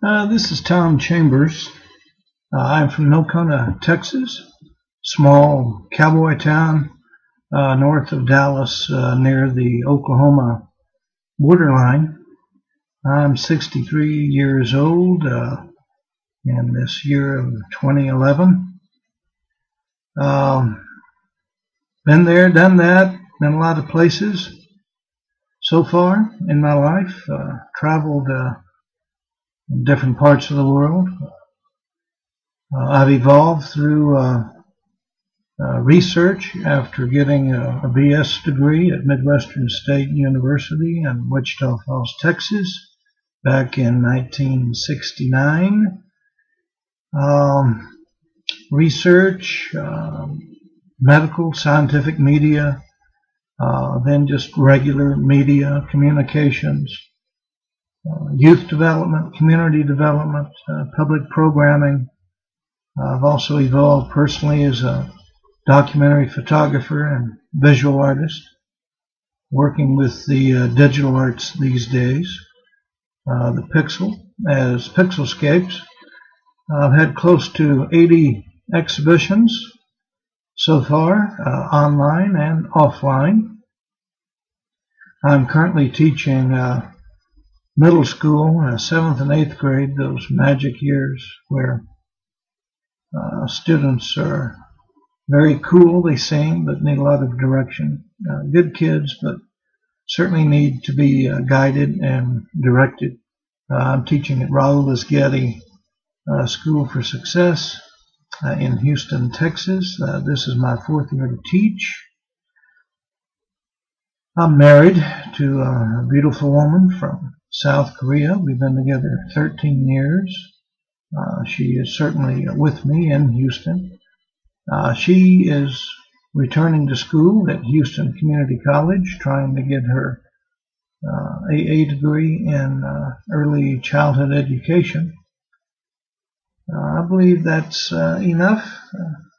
This is Tom Chambers. I'm from Nocona, Texas, small cowboy town north of Dallas near the Oklahoma borderline. I'm 63 years old in this year of 2011. Been there, done that, been a lot of places so far in my life, traveled in different parts of the world. I've evolved through research after getting a BS degree at Midwestern State University in Wichita Falls, Texas, back in 1969. Research, medical, scientific media, then just regular media, communications, youth development, community development, public programming. I've also evolved personally as a documentary photographer and visual artist, working with the digital arts these days, the Pixel as Pixelscapes. I've had close to 80 exhibitions so far, online and offline. I'm currently teaching middle school, 7th and 8th grade, those magic years where students are very cool, they sing, but need a lot of direction. Good kids, but certainly need to be guided and directed. I'm teaching at Raul Esguerri School for Success in Houston, Texas. This is my 4th year to teach. I'm married to a beautiful woman from South Korea. We've been together 13 years. She is certainly with me in Houston. She is returning to school at Houston Community College, trying to get her AA degree in early childhood education. I believe that's enough.